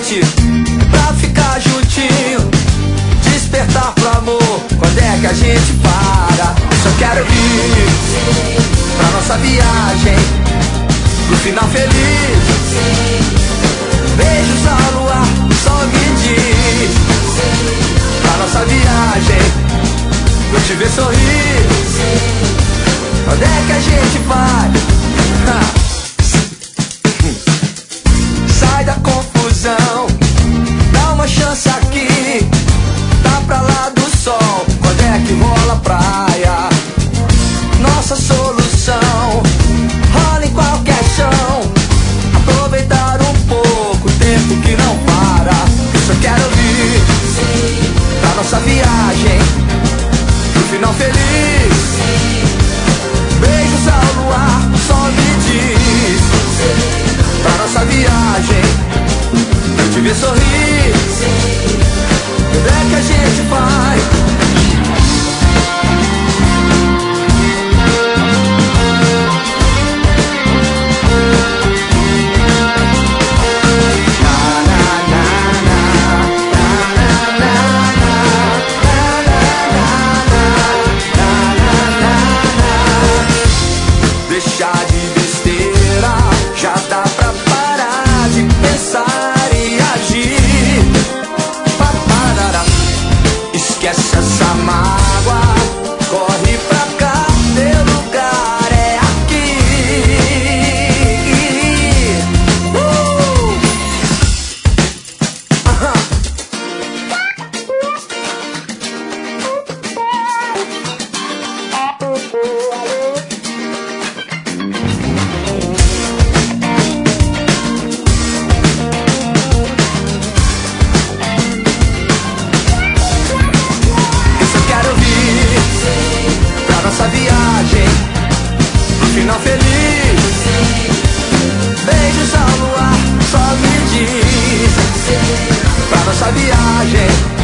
noite pra ficar juntinho, despertar pro amor. Quando é que a gente para? Só quero ir pra nossa viagem, pro final feliz. Beijos ao luar, só me diz. Pra nossa viagem, pra eu te ver sorrir. Onde é que a gente vai? Sai da confusão, dá uma chance aqui. Tá pra lá do sol, quando é que rola a praia? Nossa solução rola em qualquer chão. Aproveitar um pouco o tempo que não para. Eu só quero ir pra nossa viagem, pro final feliz. Beijos ao luar, só me diz. Pra nossa viagem, pra eu te ver sorrir. Onde é que a gente vai? Deixar de besteira, já dá pra parar de pensar e agir. Paparará. Esquece essa mágoa, corre pra cá, teu lugar é aqui. Nossa viagem, no final feliz. Beijos ao luar, só me diz. Pra nossa viagem,